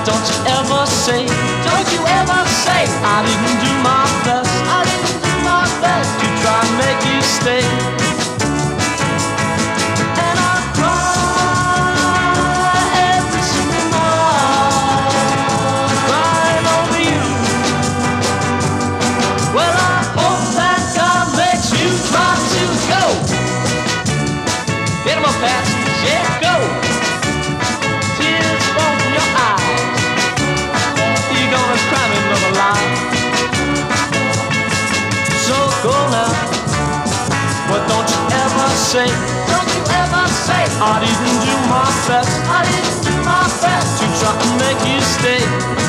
don't you ever say, don't you ever say I didn't do my best, I didn't do my best to try and make you stay. And I cry every single night, crying over you. Well, I hope that God makes you try to go. Get 'em up, Pat, yeah, go. Tears fall from your eyes, you're gonna cry me another lie. So go now, but don't you ever say, don't you ever say I didn't do my best, I didn't do my best to try and make you stay.